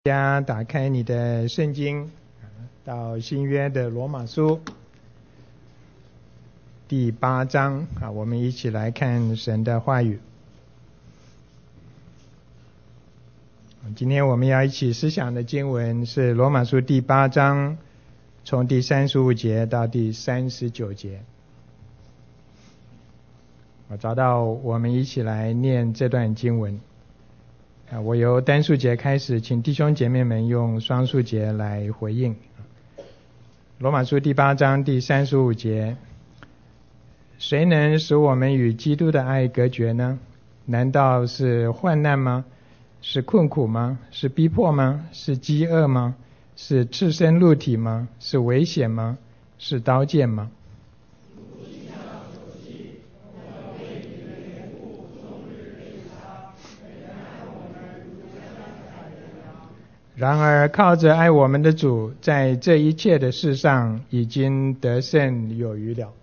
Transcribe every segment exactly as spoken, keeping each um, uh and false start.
大家打开你的圣经，到新约的罗马书第八章啊，我们一起来看神的话语。今天我们要一起思想的经文是罗马书第八章，从第三十五节到第三十九节。我找到，我们一起来念这段经文。我由单数节开始，请弟兄姐妹们用双数节来回应。罗马书第八章第三十五节，谁能使我们与基督的爱隔绝呢？难道是患难吗？是困苦吗？是逼迫吗？是饥饿吗？是赤身露体吗？是危险吗？是刀剑吗？然而靠着爱我们的主，在这一切的事上已经得胜有余了。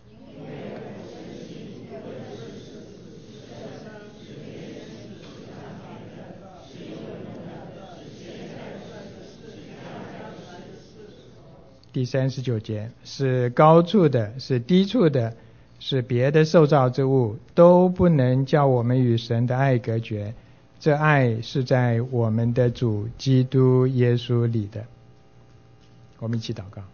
第三十九节，是高处的，是低处的，是别的受造之物，都不能叫我们与神的爱隔绝。这爱是在我们的主基督耶稣里的。我们一起祷告。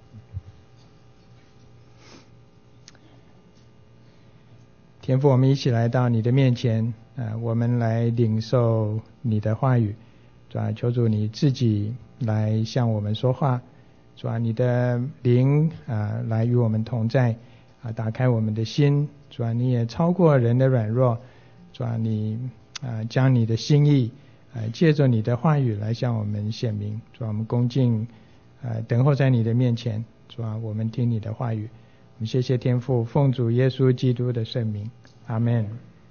天父，我们一起来到你的面前，呃、我们来领受你的话语。主啊，求主你自己来向我们说话。主啊，你的灵、呃、来与我们同在、呃、打开我们的心。主啊，你也超过人的软弱。主啊，你啊，将你的心意，呃，借着你的话语来向我们显明。主啊，我们恭敬，呃，等候在你的面前。主啊，我们听你的话语。我们谢谢天父，奉主耶稣基督的圣名，阿们。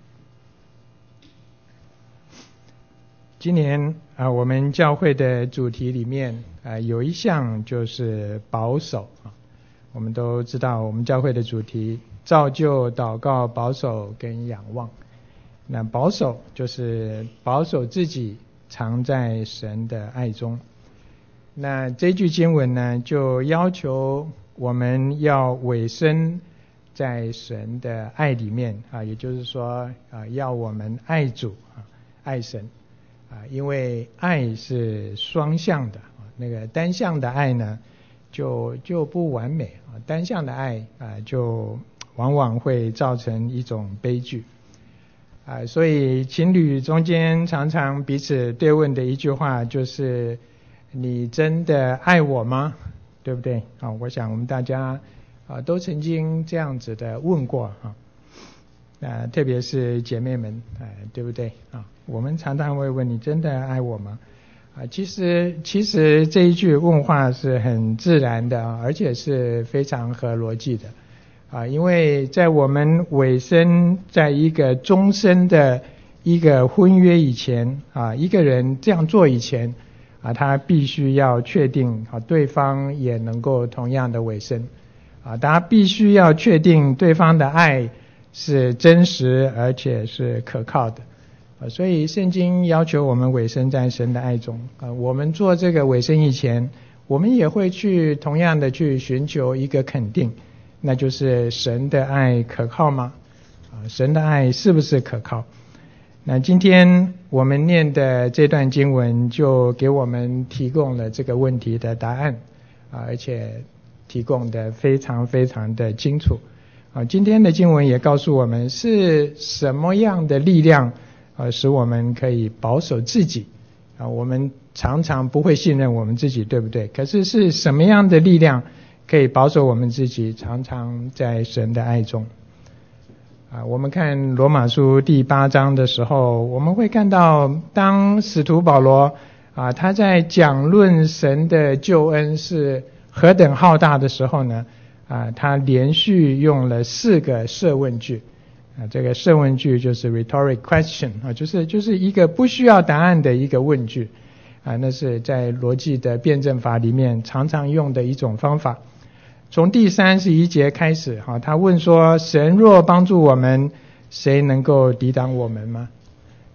今年啊，我们教会的主题里面啊，有一项就是保守啊。我们都知道，我们教会的主题造就、祷告、保守跟仰望。那保守就是保守自己藏在神的爱中。那这句经文呢，就要求我们要委身在神的爱里面啊，也就是说啊，要我们爱主啊，爱神啊，因为爱是双向的啊，那个单向的爱呢，就就不完美啊，单向的爱啊，就往往会造成一种悲剧。啊，所以情侣中间常常彼此对问的一句话就是：“你真的爱我吗？”对不对？啊，我想我们大家啊都曾经这样子的问过啊。啊，特别是姐妹们，哎，对不对？啊，我们常常会问：“你真的爱我吗？”啊，其实其实这一句问话是很自然的啊，而且是非常合逻辑的。啊，因为在我们委身在一个终身的一个婚约以前啊，一个人这样做以前啊，他必须要确定啊，对方也能够同样的委身啊，大家必须要确定对方的爱是真实而且是可靠的啊，所以圣经要求我们委身在神的爱中啊，我们做这个委身以前，我们也会去同样的去寻求一个肯定。那就是神的爱可靠吗？啊，神的爱是不是可靠？那今天我们念的这段经文就给我们提供了这个问题的答案啊，而且提供的非常非常的清楚啊。今天的经文也告诉我们是什么样的力量啊，使我们可以保守自己啊。我们常常不会信任我们自己，对不对？可是是什么样的力量可以保守我们自己常常在神的爱中啊？我们看罗马书第八章的时候，我们会看到当使徒保罗啊他在讲论神的救恩是何等浩大的时候呢，啊他连续用了四个设问句啊，这个设问句就是 rhetoric question 啊，就是就是一个不需要答案的一个问句啊，那是在逻辑的辩证法里面常常用的一种方法。从第三十一节开始，他问说：神若帮助我们，谁能够抵挡我们吗？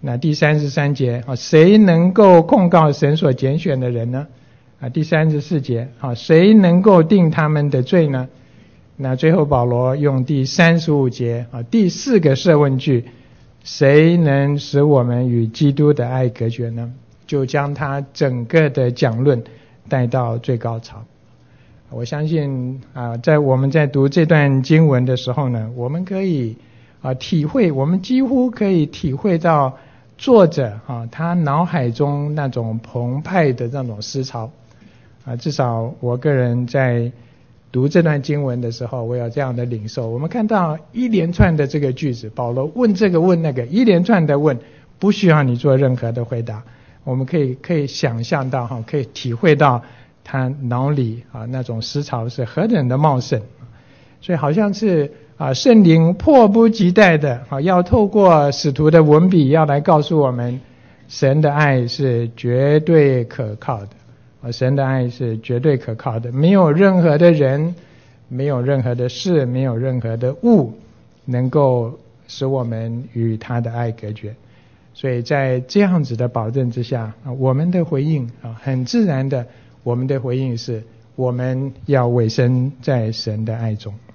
那第三十三节啊，谁能够控告神所拣选的人呢？啊，第三十四节啊，谁能够定他们的罪呢？那最后保罗用第三十五节啊，第四个设问句，谁能使我们与基督的爱隔绝呢？就将他整个的讲论带到最高潮。我相信啊，在我们在读这段经文的时候呢，我们可以啊体会，我们几乎可以体会到作者啊他脑海中那种澎湃的那种思潮啊，至少我个人在读这段经文的时候，我有这样的领受。我们看到一连串的这个句子，保罗问这个问那个，一连串的问，不需要你做任何的回答，我们可以可以想象到哈，可以体会到他脑里啊那种思潮是何等的茂盛，所以好像是啊圣灵迫不及待的啊要透过使徒的文笔要来告诉我们，神的爱是绝对可靠的。神的爱是绝对可靠的，没有任何的人，没有任何的事，没有任何的物能够使我们与他的爱隔绝。所以在这样子的保证之下，我们的回应啊，很自然的，我们的回应是我们要委身在神的爱中。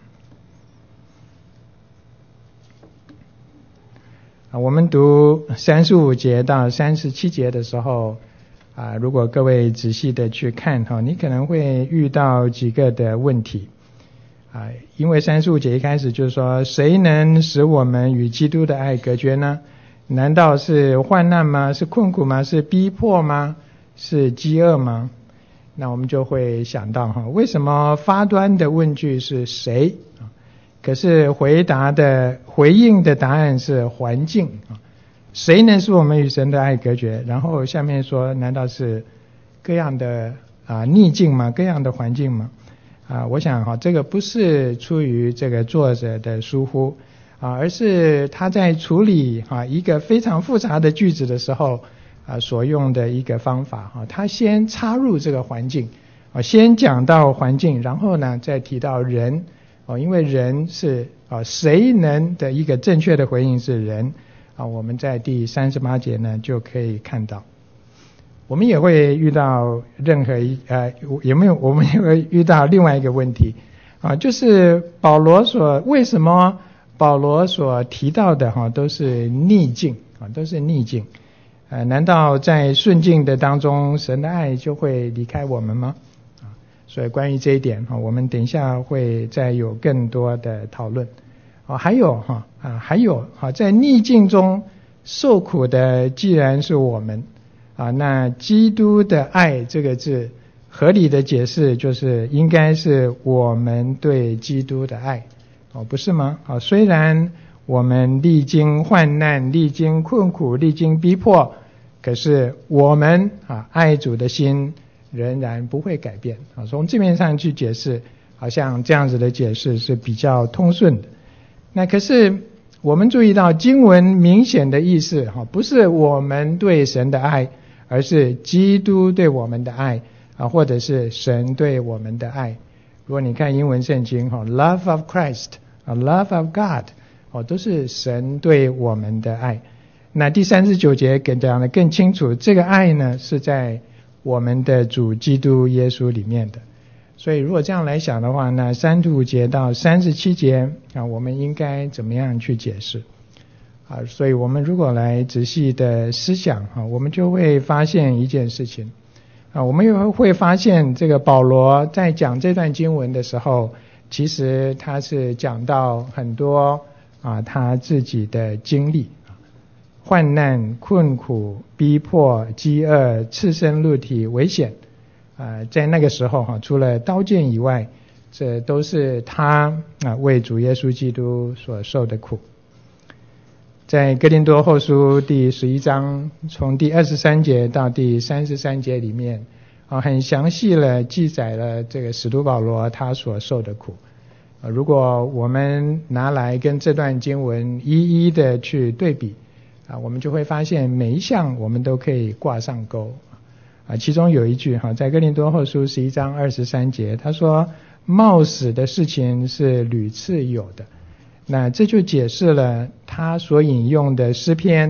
啊，我们读三十五节到三十七节的时候啊，如果各位仔细的去看哈，你可能会遇到几个的问题啊，因为三十五节一开始就是说，谁能使我们与基督的爱隔绝呢？难道是患难吗？是困苦吗？是逼迫吗？是饥饿吗？那我们就会想到哈，为什么发端的问句是谁啊？可是回答的回应的答案是环境啊。谁能使我们与神的爱隔绝？然后下面说，难道是各样的啊逆境吗？各样的环境吗？啊，我想哈，这个不是出于这个作者的疏忽啊，而是他在处理啊一个非常复杂的句子的时候啊所用的一个方法啊，他先插入这个环境啊，先讲到环境，然后呢再提到人啊，因为人是啊谁能的一个正确的回应是人。啊，我们在第三十八节呢就可以看到，我们也会遇到任何一呃有没有我们也会遇到另外一个问题啊，就是保罗所为什么保罗所提到的哈、啊、都是逆境啊，都是逆境，呃，难道在顺境的当中，神的爱就会离开我们吗？啊，所以关于这一点哈、啊，我们等一下会再有更多的讨论。啊，还有哈啊，还有啊，在逆境中受苦的既然是我们啊，那基督的爱这个字合理的解释就是应该是我们对基督的爱，哦，不是吗？啊，虽然我们历经患难、历经困苦、历经逼迫，可是我们啊爱主的心仍然不会改变啊。从字面上去解释，好像这样子的解释是比较通顺的。那可是我们注意到经文明显的意思哈，不是我们对神的爱，而是基督对我们的爱啊，或者是神对我们的爱。如果你看英文圣经哈 ，Love of Christ 啊 ，Love of God 哦，都是神对我们的爱。那第三十九节更讲得更清楚，这个爱呢是在我们的主基督耶稣里面的。所以如果这样来想的话，那三十五节到三十七节啊，我们应该怎么样去解释啊？所以我们如果来仔细的思想啊，我们就会发现一件事情啊，我们也会发现这个保罗在讲这段经文的时候，其实他是讲到很多啊他自己的经历，患难、困苦、逼迫、饥饿、赤身露体、危险。啊，在那个时候哈，除了刀剑以外，这都是他啊为主耶稣基督所受的苦。在哥林多后书第十一章，从第二十三节到第三十三节里面啊，很详细的记载了这个使徒保罗他所受的苦。啊，如果我们拿来跟这段经文一一的去对比啊，我们就会发现每一项我们都可以挂上钩。啊，其中有一句哈，在哥林多后书十一章二十三节，他说冒死的事情是屡次有的。那这就解释了他所引用的诗篇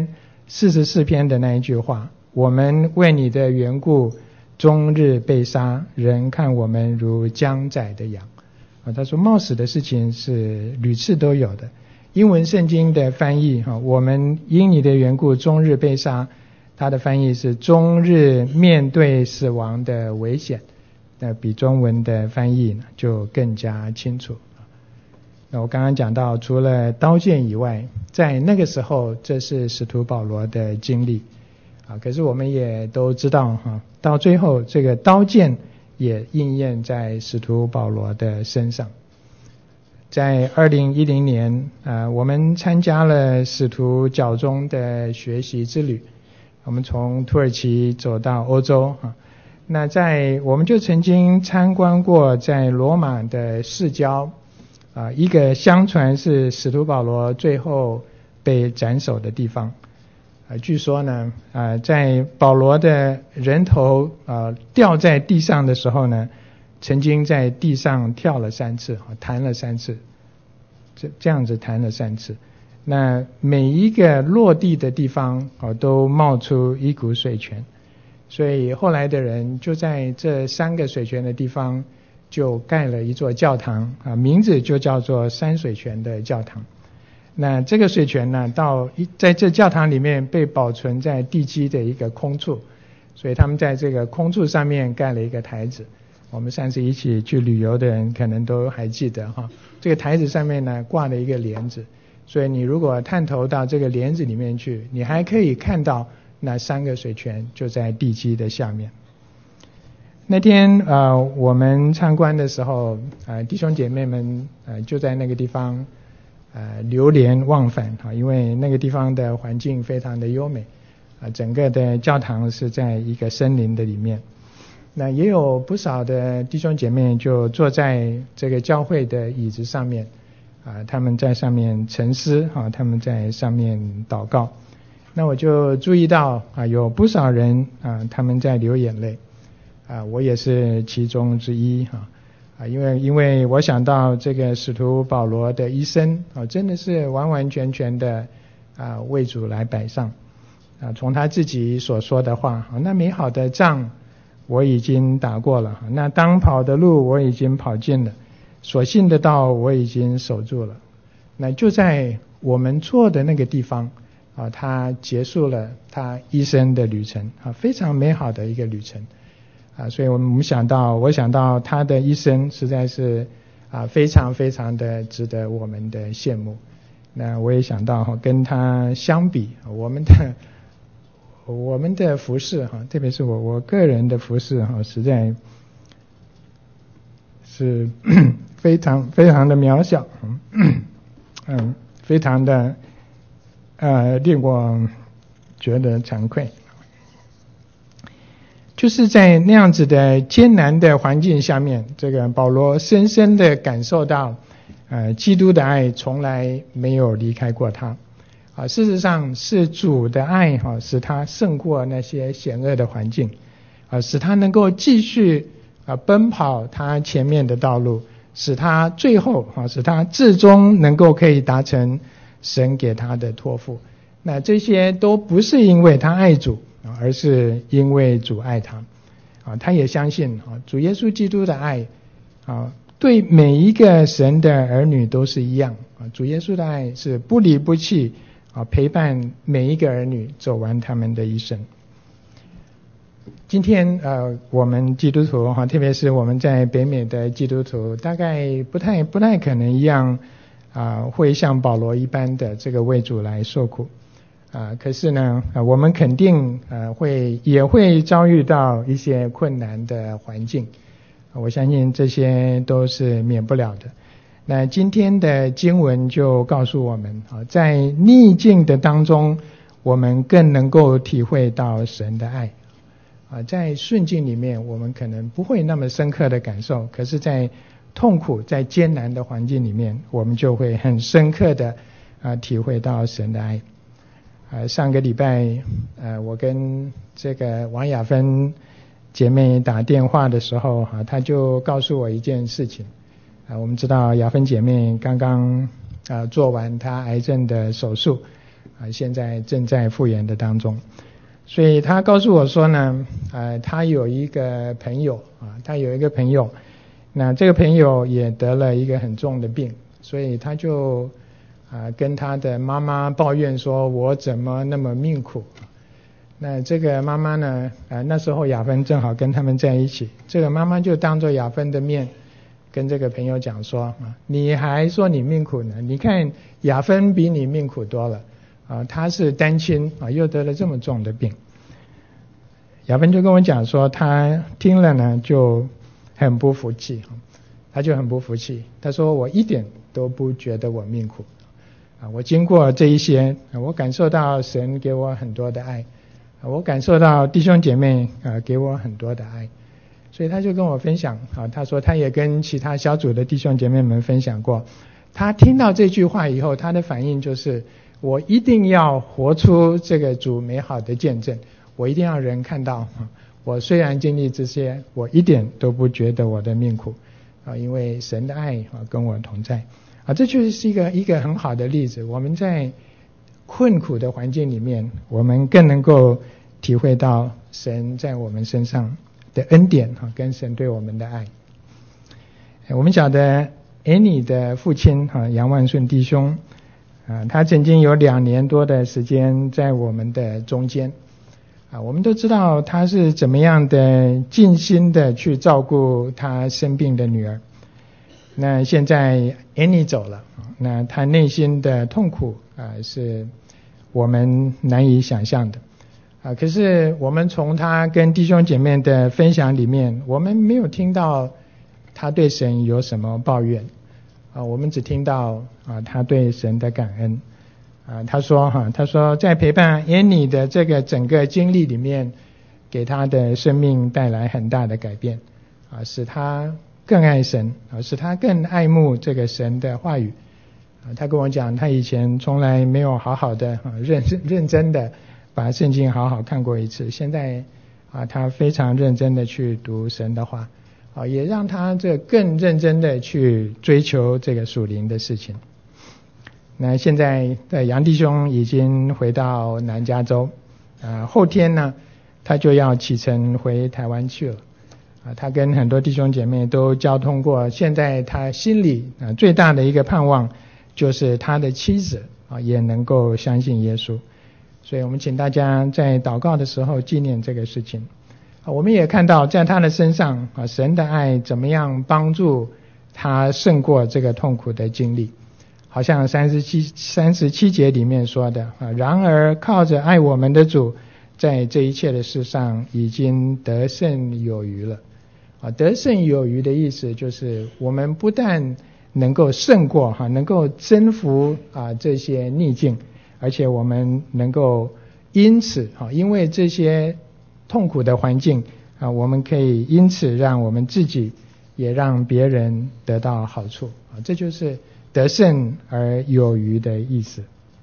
四十四篇的那一句话，我们为你的缘故终日被杀，人看我们如将宰的羊。啊，他说冒死的事情是屡次都有的。英文圣经的翻译，我们因你的缘故终日被杀，它的翻译是终日面对死亡的危险，那比中文的翻译呢就更加清楚。那我刚刚讲到，除了刀剑以外，在那个时候这是使徒保罗的经历啊。可是我们也都知道哈，到最后这个刀剑也应验在使徒保罗的身上。在二零一零年啊，我们参加了使徒教宗的学习之旅，我们从土耳其走到欧洲啊。那在我们就曾经参观过在罗马的市郊啊，一个相传是使徒保罗最后被斩首的地方啊。据说呢啊，在保罗的人头啊掉在地上的时候呢，曾经在地上跳了三次，弹了三次，这这样子弹了三次。那每一个落地的地方哦，都冒出一股水泉，所以后来的人就在这三个水泉的地方就盖了一座教堂啊，名字就叫做山水泉的教堂。那这个水泉呢，到在这教堂里面被保存在地基的一个空处，所以他们在这个空处上面盖了一个台子。我们上次一起去旅游的人可能都还记得哈，这个台子上面呢挂了一个帘子，所以你如果探头到这个帘子里面去，你还可以看到那三个水泉就在地基的下面。那天呃我们参观的时候，呃弟兄姐妹们呃就在那个地方呃流连忘返哈，因为那个地方的环境非常的优美啊、呃，整个的教堂是在一个森林的里面。那也有不少的弟兄姐妹就坐在这个教会的椅子上面啊，他们在上面沉思啊，他们在上面祷告。那我就注意到啊，有不少人啊，他们在流眼泪啊，我也是其中之一哈啊，因为因为我想到这个使徒保罗的一生啊，真的是完完全全的啊为主来摆上啊，从他自己所说的话啊，那美好的仗我已经打过了，那当跑的路我已经跑尽了，所信的道我已经守住了。那就在我们坐的那个地方啊，他结束了他一生的旅程啊，非常美好的一个旅程啊，所以我们想到，我想到他的一生实在是啊非常非常的值得我们的羡慕。那我也想到哈，跟他相比，我们的。我们的服事哈，特别是我我个人的服事哈，实在是非常非常的渺小，嗯，非常的呃令我觉得惭愧。就是在那样子的艰难的环境下面，这个保罗深深的感受到，呃，基督的爱从来没有离开过他。啊，事实上是主的爱哈，使他胜过那些险恶的环境，啊，使他能够继续啊奔跑他前面的道路，使他最后啊，使他至终能够可以达成神给他的托付。那这些都不是因为他爱主，而是因为主爱他。啊，他也相信啊，主耶稣基督的爱啊，对每一个神的儿女都是一样啊，主耶稣的爱是不离不弃。啊，陪伴每一个儿女走完他们的一生。今天呃，我们基督徒哈，特别是我们在北美的基督徒，大概不太不太可能一样啊、呃，会像保罗一般的这个为主来受苦啊、呃。可是呢，呃，我们肯定呃会也会遭遇到一些困难的环境，呃、我相信这些都是免不了的。那今天的经文就告诉我们啊，在逆境的当中，我们更能够体会到神的爱啊。在顺境里面，我们可能不会那么深刻的感受，可是在痛苦、在艰难的环境里面，我们就会很深刻的啊体会到神的爱。啊，上个礼拜呃，我跟这个王雅芬姐妹打电话的时候啊，她就告诉我一件事情。啊，我们知道雅芬姐妹刚刚啊做完她癌症的手术， 啊，现在正在复原的当中。所以他告诉我说呢，呃，他有一个朋友啊，他有一个朋友，那这个朋友也得了一个很重的病，所以他就啊跟他的妈妈抱怨说，我怎么那么命苦。那这个妈妈呢，啊那时候雅芬正好跟他们在一起，这个妈妈就当着雅芬的面跟这个朋友讲说，啊，你还说你命苦呢？你看雅芬比你命苦多了。啊，他是单亲啊，又得了这么重的病。雅芬就跟我讲说，他听了呢就很不服气，他就很不服气。他说我一点都不觉得我命苦啊，我经过这一些，我感受到神给我很多的爱，我感受到弟兄姐妹啊给我很多的爱，所以他就跟我分享啊，他说他也跟其他小组的弟兄姐妹们分享过，他听到这句话以后，他的反应就是，我一定要活出这个主美好的见证，我一定要人看到，我虽然经历这些，我一点都不觉得我的命苦啊，因为神的爱啊跟我同在啊，这就是一个一个很好的例子。我们在困苦的环境里面，我们更能够体会到神在我们身上的恩典啊，跟神对我们的爱。我们晓得 Annie 的父亲啊杨万顺弟兄。啊，他曾经有两年多的时间在我们的中间，啊，我们都知道他是怎么样的尽心的去照顾他生病的女儿。那现在 Annie 走了，那他内心的痛苦啊，是我们难以想象的，啊，可是我们从他跟弟兄姐妹的分享里面，我们没有听到他对神有什么抱怨。啊，我们只听到啊他对神的感恩啊，他说哈，他说在陪伴 Annie 的这个整个经历里面，给他的生命带来很大的改变啊，使他更爱神啊，使他更爱慕这个神的话语啊。他跟我讲，他以前从来没有好好的啊认认真的把圣经好好看过一次，现在啊他非常认真的去读神的话。啊，也让他这更认真的去追求这个属灵的事情。那现在的杨弟兄已经回到南加州，啊，后天呢，他就要启程回台湾去了。啊，他跟很多弟兄姐妹都交通过，现在他心里啊最大的一个盼望，就是他的妻子啊也能够相信耶稣。所以我们请大家在祷告的时候纪念这个事情。我们也看到在他的身上啊，神的爱怎么样帮助他胜过这个痛苦的经历。好像三十七三十七节里面说的啊，然而靠着爱我们的主，在这一切的事上已经得胜有余了。啊，得胜有余的意思就是我们不但能够胜过哈，能够征服啊这些逆境，而且我们能够因此啊，因为这些痛苦的环境啊，我们可以因此让我们自己也让别人得到好处啊，这就是得胜而有余的意思。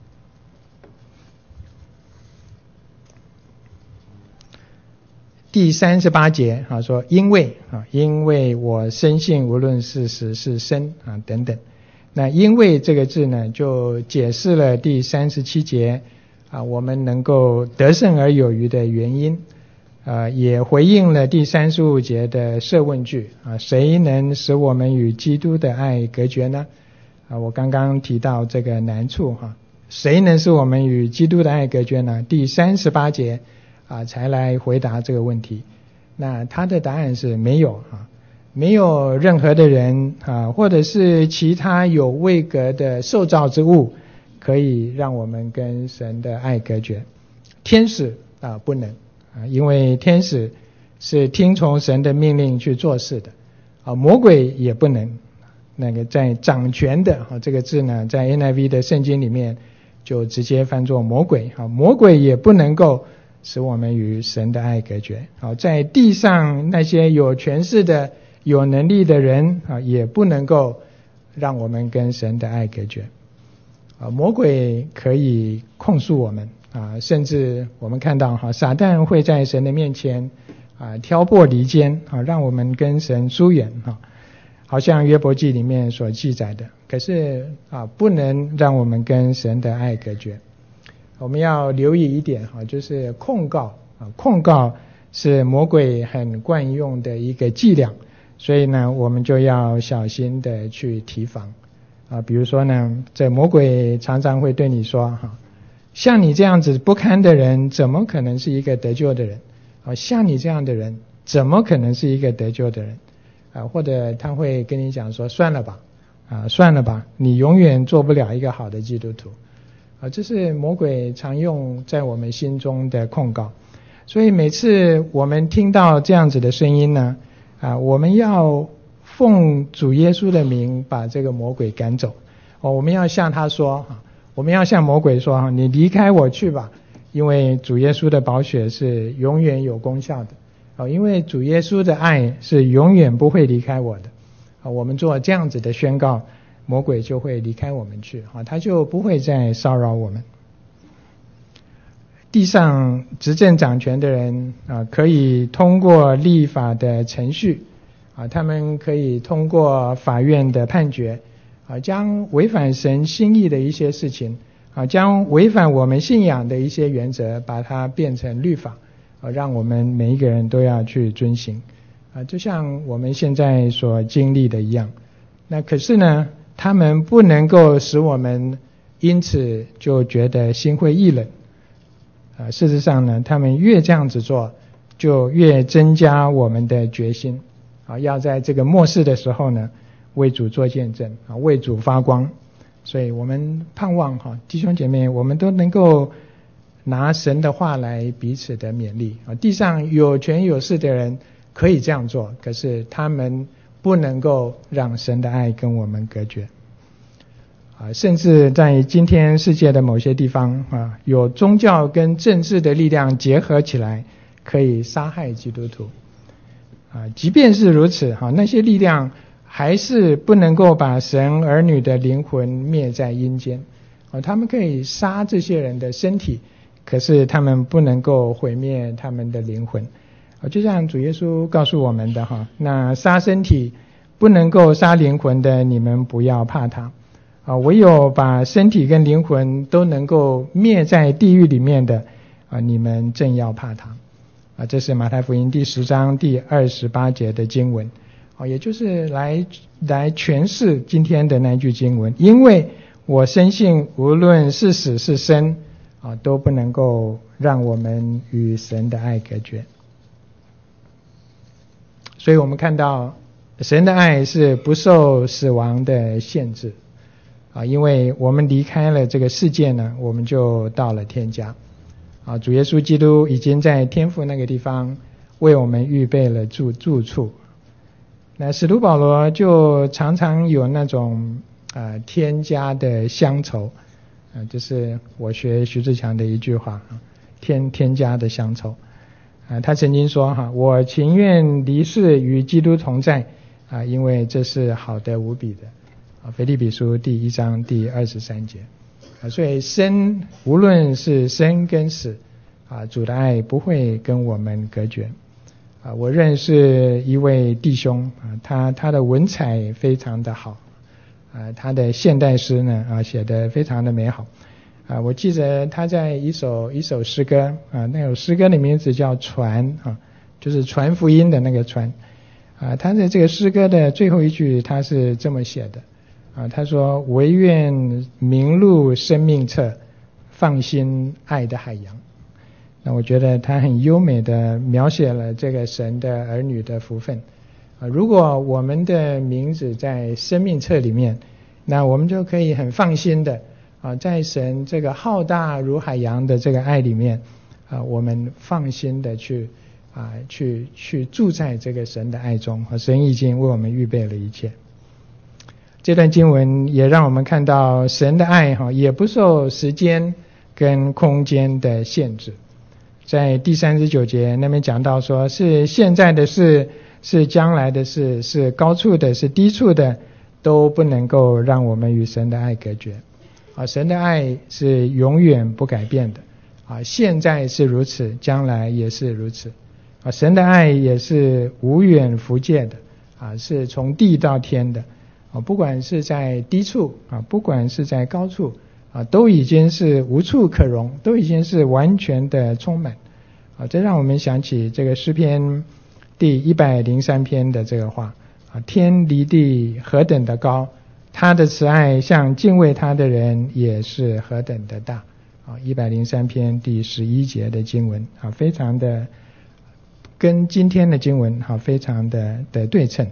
第三十八节啊说，因为啊，因为我深信无论是死是生啊等等。那因为这个字呢，就解释了第三十七节啊，我们能够得胜而有余的原因。呃，也回应了第三十五节的设问句啊，谁能使我们与基督的爱隔绝呢？啊，我刚刚提到这个难处哈，谁能使我们与基督的爱隔绝呢？第三十八节啊才来回答这个问题。那他的答案是没有啊，没有任何的人啊，或者是其他有位格的受造之物，可以让我们跟神的爱隔绝。天使啊不能。啊，因为天使是听从神的命令去做事的，啊，魔鬼也不能。那个在掌权的啊这个字呢，在 N I V 的圣经里面就直接翻作魔鬼，啊，魔鬼也不能够使我们与神的爱隔绝。好，在地上那些有权势的、有能力的人啊，也不能够让我们跟神的爱隔绝。啊，魔鬼可以控诉我们。啊，甚至我们看到哈，撒旦会在神的面前啊挑拨离间啊，让我们跟神疏远哈，好像约伯记里面所记载的。可是啊，不能让我们跟神的爱隔绝我们要留意一点哈，就是控告啊，控告是魔鬼很惯用的一个伎俩，所以呢，我们就要小心的去提防啊。比如说呢，这魔鬼常常会对你说哈，像你这样子不堪的人，怎么可能是一个得救的人啊？像你这样的人，怎么可能是一个得救的人啊？或者他会跟你讲说，算了吧，啊，算了吧，你永远做不了一个好的基督徒。啊，这是魔鬼常用在我们心中的控告，所以每次我们听到这样子的声音呢，啊，我们要奉主耶稣的名把这个魔鬼赶走。哦，我们要向他说，我们要向魔鬼说，你离开我去吧，因为主耶稣的宝血是永远有功效的。哦，因为主耶稣的爱是永远不会离开我的。啊，我们做这样子的宣告，魔鬼就会离开我们去，啊，他就不会再骚扰我们。地上执政掌权的人啊，可以通过立法的程序啊，他们可以通过法院的判决啊，将违反神心意的一些事情啊，将违反我们信仰的一些原则，把它变成律法啊，让我们每一个人都要去遵行啊，就像我们现在所经历的一样。那可是呢，他们不能够使我们因此就觉得心灰意冷啊，事实上呢，他们越这样子做，就越增加我们的决心啊，要在这个末世的时候呢，为主做见证啊，为主发光。所以我们盼望哈，弟兄姐妹，我们都能够拿神的话来彼此的勉励啊。地上有权有势的人可以这样做，可是他们不能够让神的爱跟我们隔绝啊，甚至在今天世界的某些地方啊，有宗教跟政治的力量结合起来，可以杀害基督徒啊。即便是如此哈，那些力量还是不能够把神儿女的灵魂灭在阴间啊。他们可以杀这些人的身体，可是他们不能够毁灭他们的灵魂啊。就像主耶稣告诉我们的哈，那杀身体不能够杀灵魂的，你们不要怕他啊，唯有把身体跟灵魂都能够灭在地狱里面的啊，你们正要怕他啊。这是马太福音第十章第二十八节的经文啊，也就是来来诠释今天的那句经文，因为我深信无论是死是生啊，都不能够让我们与神的爱隔绝。所以我们看到神的爱是不受死亡的限制啊，因为我们离开了这个世界呢，我们就到了天家啊。主耶稣基督已经在天父那个地方为我们预备了住住处。那使徒保罗就常常有那种啊天家的乡愁啊，就是我学徐志强的一句话，天天家的乡愁啊。他曾经说哈，我情愿离世与基督同在啊，因为这是好的无比的。腓立比书第一章第二十三节啊，所以生无论是生跟死啊，主的爱不会跟我们隔绝啊。我认识一位弟兄啊，他他的文采非常的好啊，他的现代诗呢啊写得非常的美好啊。我记得他在一首一首诗歌啊，那首诗歌的名字叫传啊，就是传福音的那个传啊。他在这个诗歌的最后一句他是这么写的啊，他说唯愿名录生命册，放心爱的海洋。那我觉得他很优美的描写了这个神的儿女的福分啊。如果我们的名字在生命册里面，那我们就可以很放心的啊，在神这个浩大如海洋的这个爱里面啊，我们放心的去啊去去住在这个神的爱中啊。神已经为我们预备了一切。这段经文也让我们看到神的爱哈，也不受时间跟空间的限制。在第三十九节那边讲到说，是现在的事，是将来的事，是高处的，是低处的，都不能够让我们与神的爱隔绝啊。神的爱是永远不改变的啊，现在是如此，将来也是如此啊。神的爱也是无远弗届的啊，是从地到天的啊，不管是在低处啊，不管是在高处啊，都已经是无处可容，都已经是完全的充满。啊，这让我们想起这个诗篇第一百零三篇的这个话啊，天离地何等的高，他的慈爱向敬畏他的人也是何等的大。啊，一百零三篇第十一节的经文啊，非常的跟今天的经文啊非常的的对称。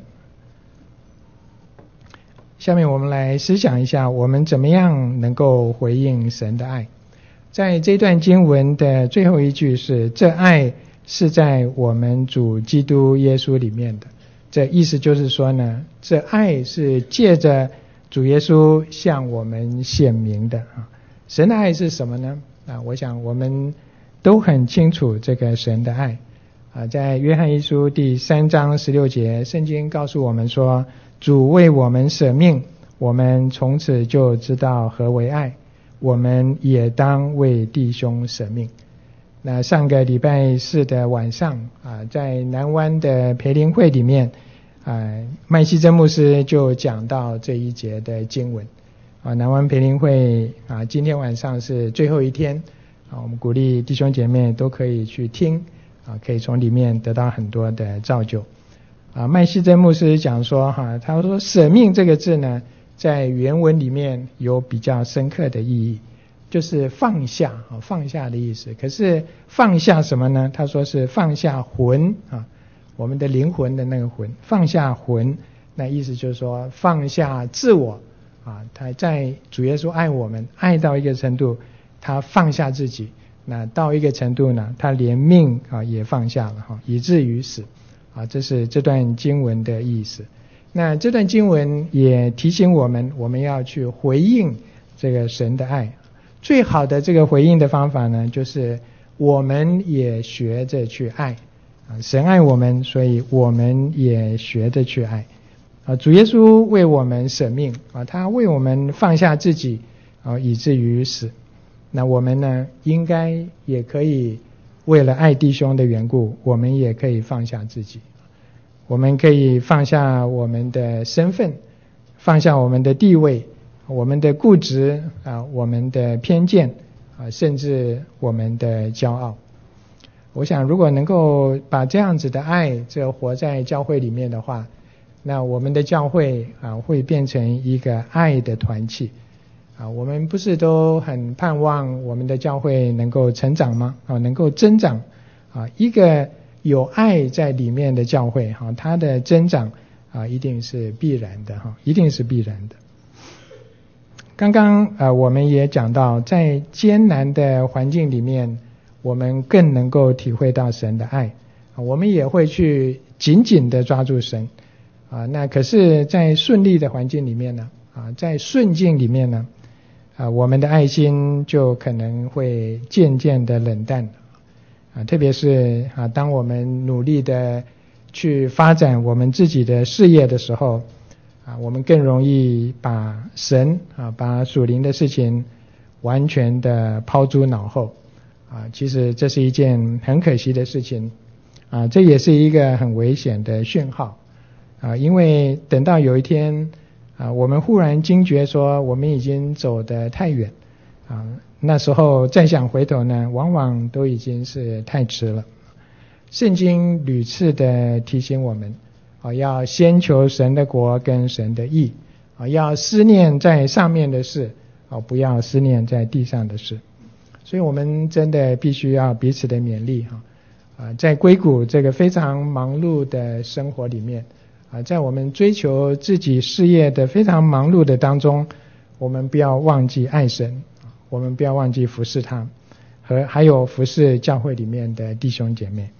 下面我们来思想一下，我们怎么样能够回应神的爱。在这段经文的最后一句是，这爱是在我们主基督耶稣里面的。这意思就是说呢，这爱是借着主耶稣向我们显明的啊。神的爱是什么呢？啊，我想我们都很清楚这个神的爱啊。在约翰一书第三章十六节，圣经告诉我们说，主为我们舍命，我们从此就知道何为爱，我们也当为弟兄舍命。那上个礼拜四的晚上啊，在南湾的培灵会里面啊，麦希真牧师就讲到这一节的经文啊。南湾培灵会啊，今天晚上是最后一天啊，我们鼓励弟兄姐妹都可以去听啊，可以从里面得到很多的造就啊。麦希真牧师讲说哈，他说舍命这个字呢，在原文里面有比较深刻的意义，就是放下，放下的意思。可是放下什么呢？他说是放下魂啊，我们的灵魂的那个魂，放下魂，那意思就是说放下自我啊。他在主耶稣爱我们，爱到一个程度，他放下自己，那到一个程度呢，他连命啊也放下了哈，以至于死啊。这是这段经文的意思。那这段经文也提醒我们，我们要去回应这个神的爱。最好的这个回应的方法呢，就是我们也学着去爱啊。神爱我们，所以我们也学着去爱啊。主耶稣为我们舍命啊，他为我们放下自己啊，以至于死。那我们呢，应该也可以为了爱弟兄的缘故，我们也可以放下自己。我们可以放下我们的身份，放下我们的地位，我们的固执啊，我们的偏见啊，甚至我们的骄傲。我想如果能够把这样子的爱这活在教会里面的话，那我们的教会啊会变成一个爱的团契啊。我们不是都很盼望我们的教会能够成长吗？啊，能够增长啊。一个有爱在里面的教会哈，它的增长啊一定是必然的哈，一定是必然的。刚刚呃我们也讲到，在艰难的环境里面，我们更能够体会到神的爱啊，我们也会去紧紧的抓住神啊。那可是在顺利的环境里面呢啊，在顺境里面呢啊，我们的爱心就可能会渐渐的冷淡啊，特别是啊，当我们努力的去发展我们自己的事业的时候啊，我们更容易把神啊，把属灵的事情完全的抛诸脑后啊。其实这是一件很可惜的事情啊，这也是一个很危险的讯号啊，因为等到有一天啊，我们忽然惊觉说我们已经走得太远啊，那时候再想回头呢，往往都已经是太迟了。圣经屡次的提醒我们啊，要先求神的国跟神的义啊，要思念在上面的事啊，不要思念在地上的事。所以我们真的必须要彼此的勉励哈啊，在硅谷这个非常忙碌的生活里面啊，在我们追求自己事业的非常忙碌的当中，我们不要忘记爱神，我们不要忘记服侍他，和还有服侍教会里面的弟兄姐妹。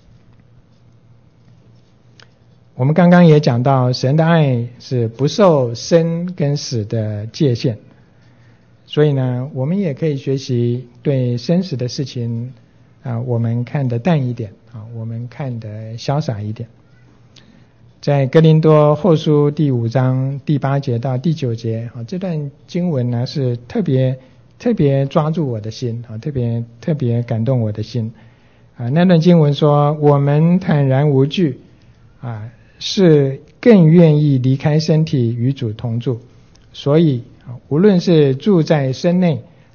我们刚刚也讲到，神的爱是不受生跟死的界限，所以呢，我们也可以学习对生死的事情啊，我们看得淡一点啊，我们看得潇洒一点。在哥林多后书第五章第八节到第九节啊，这段经文呢是特别特别抓住我的心啊，特别特别感动我的心啊。那段经文说，我们坦然无惧啊，是更愿意离开身体与主同住，所以无论是住在身内，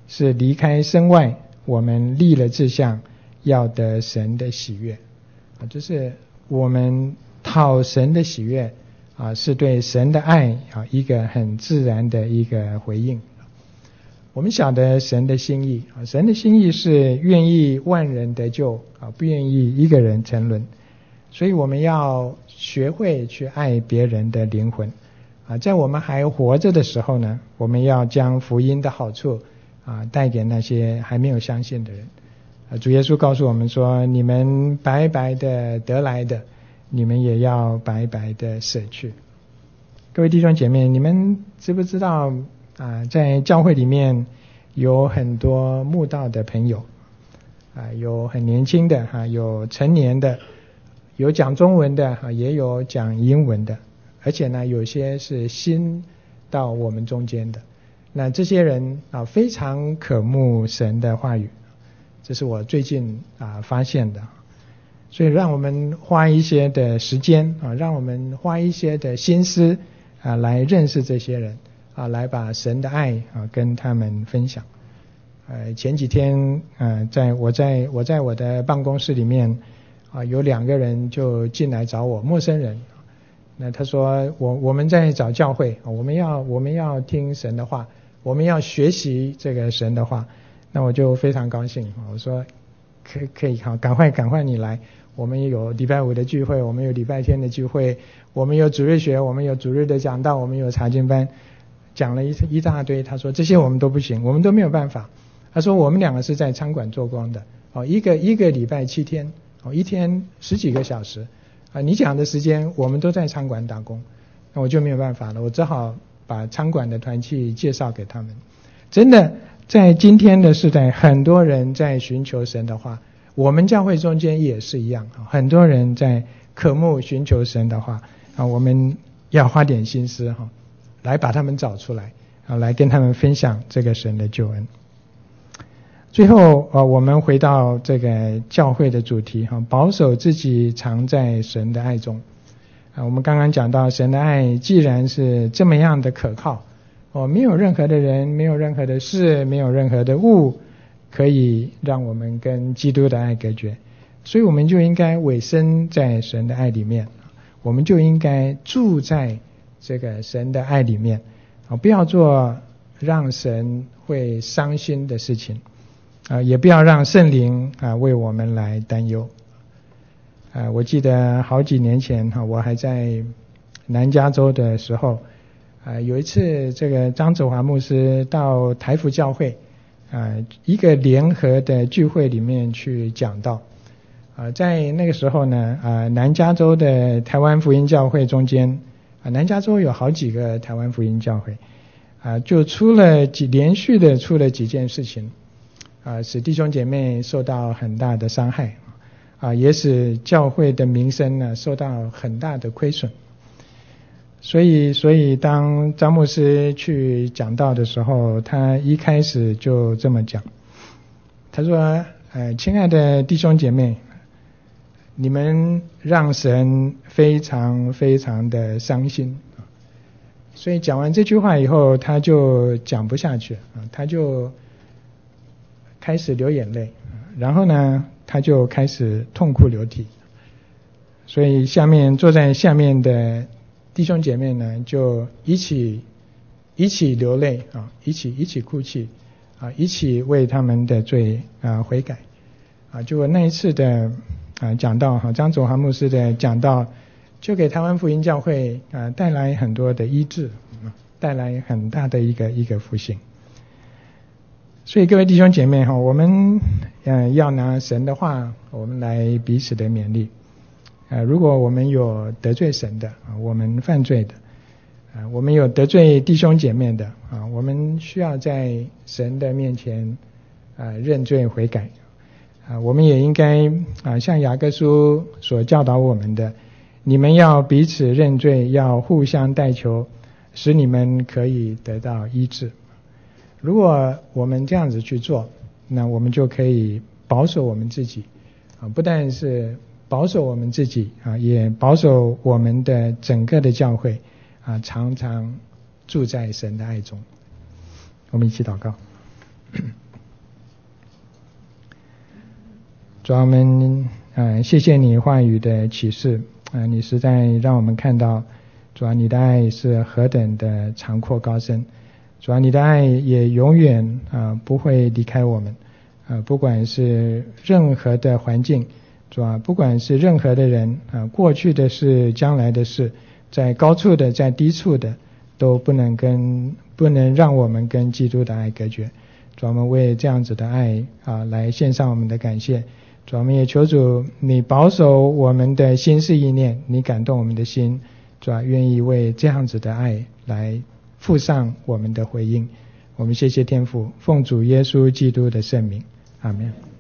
是离开身外，我们立了志向，要得神的喜悦啊，就是我们讨神的喜悦啊，是对神的爱啊一个很自然的一个回应。我们晓得神的心意啊，神的心意是愿意万人得救啊，不愿意一个人沉沦。所以我们要学会去爱别人的灵魂啊，在我们还活着的时候呢，我们要将福音的好处啊带给那些还没有相信的人啊。主耶稣告诉我们说，你们白白的得来的，你们也要白白的舍去。各位弟兄姐妹，你们知不知道啊，在教会里面有很多慕道的朋友啊，有很年轻的啊，有成年的，有讲中文的啊，也有讲英文的，而且呢，有些是新到我们中间的。那这些人啊，非常渴慕神的话语，这是我最近啊发现的。所以让我们花一些的时间啊，让我们花一些的心思啊，来认识这些人啊，来把神的爱啊跟他们分享。呃，前几天呃，在我在我在我的办公室里面啊，有两个人就进来找我，陌生人。那他说我我们在找教会，我们要我们要听神的话，我们要学习这个神的话。那我就非常高兴，我说可可以好，赶快赶快你来。我们有礼拜五的聚会，我们有礼拜天的聚会，我们有主日学，我们有主日的讲道，我们有查经班，讲了一一大堆。他说这些我们都不行，我们都没有办法。他说我们两个是在餐馆做工的，哦，一个一个礼拜七天，哦，一天十几个小时，啊，你讲的时间我们都在餐馆打工，那我就没有办法了，我只好把餐馆的团契介绍给他们。真的，在今天的时代，很多人在寻求神的话，我们教会中间也是一样，很多人在渴慕寻求神的话啊，我们要花点心思哈，来把他们找出来啊，来跟他们分享这个神的救恩。最后啊，我们回到这个教会的主题哈，保守自己常在神的爱中啊。我们刚刚讲到，神的爱既然是这么样的可靠哦，没有任何的人，没有任何的事，没有任何的物可以让我们跟基督的爱隔绝，所以我们就应该委身在神的爱里面，我们就应该住在这个神的爱里面啊，不要做让神会伤心的事情啊，也不要让圣灵啊为我们来担忧啊。我记得好几年前哈，我还在南加州的时候啊，有一次这个张子华牧师到台福教会啊一个联合的聚会里面去讲道啊，在那个时候呢啊，南加州的台湾福音教会中间啊，南加州有好几个台湾福音教会啊，就出了几连续的出了几件事情啊，使弟兄姐妹受到很大的伤害啊，也使教会的名声呢受到很大的亏损。所以，所以当张牧师去讲道的时候，他一开始就这么讲，他说：“呃，亲爱的弟兄姐妹，你们让神非常非常的伤心。”所以讲完这句话以后，他就讲不下去啊，他就开始流眼泪，然后呢，他就开始痛哭流涕。所以下面坐在下面的弟兄姐妹呢，就一起一起流泪啊，一起一起哭泣啊，一起为他们的罪啊悔改啊。就那一次的啊讲道哈，张祖华牧师的讲道，就给台湾福音教会啊带来很多的医治，带来很大的一个一个复兴。所以各位弟兄姐妹哈，我们呃要拿神的话，我们来彼此的勉励。呃，如果我们有得罪神的啊，我们犯罪的啊，我们有得罪弟兄姐妹的啊，我们需要在神的面前啊认罪悔改啊。我们也应该啊，像雅各书所教导我们的，你们要彼此认罪，要互相代求，使你们可以得到医治。如果我们这样子去做，那我们就可以保守我们自己啊，不但是保守我们自己啊，也保守我们的整个的教会啊，常常住在神的爱中。我们一起祷告。 主啊，我们呃谢谢你话语的启示啊、呃，你实在让我们看到，主啊，你的爱是何等的长阔高深，主啊，你的爱也永远啊、呃、不会离开我们啊、呃，不管是任何的环境，主啊，不管是任何的人啊、呃，过去的事，将来的事，在高处的，在低处的，都不能跟不能让我们跟基督的爱隔绝。主啊，我们为这样子的爱啊来献上我们的感谢。主啊，我们也求主你保守我们的心思意念，你感动我们的心，主啊，愿意为这样子的爱来附上我们的回应。我们谢谢天父，奉主耶稣基督的圣名，阿们。